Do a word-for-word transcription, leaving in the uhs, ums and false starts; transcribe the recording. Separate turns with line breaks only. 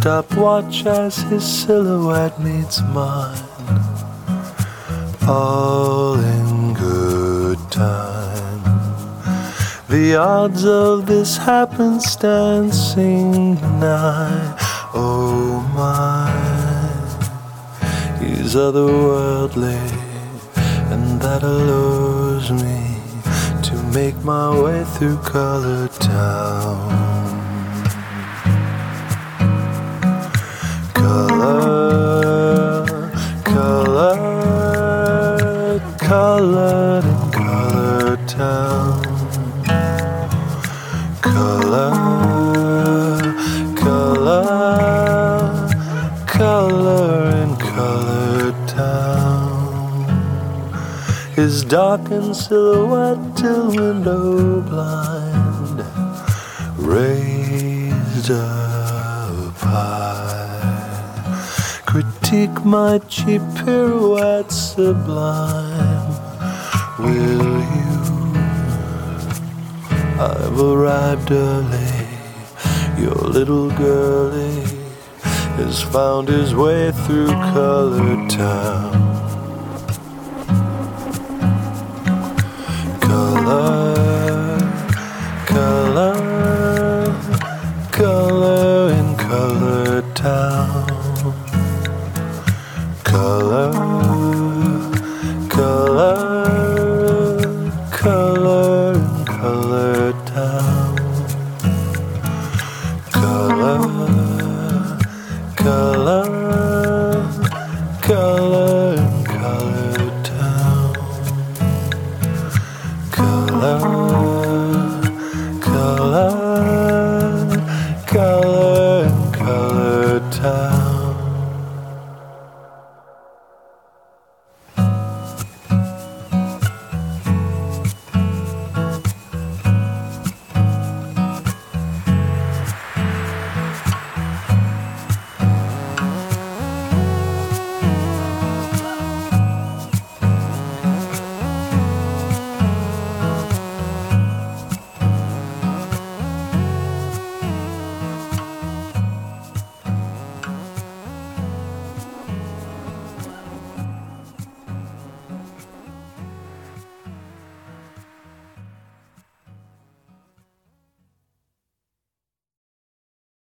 stopwatch as his silhouette meets mine. All in good time. The odds of this happenstance seem nigh. Oh my, he's otherworldly, and that allures me to make my way through Color Town. Color, color, colored in Color Town. Color, color, color in Color Town. His darkened silhouette till window blind, raised up high. Critique my cheap pirouette sublime. Will you? I've arrived early. Your little girlie has found his way through Color Town.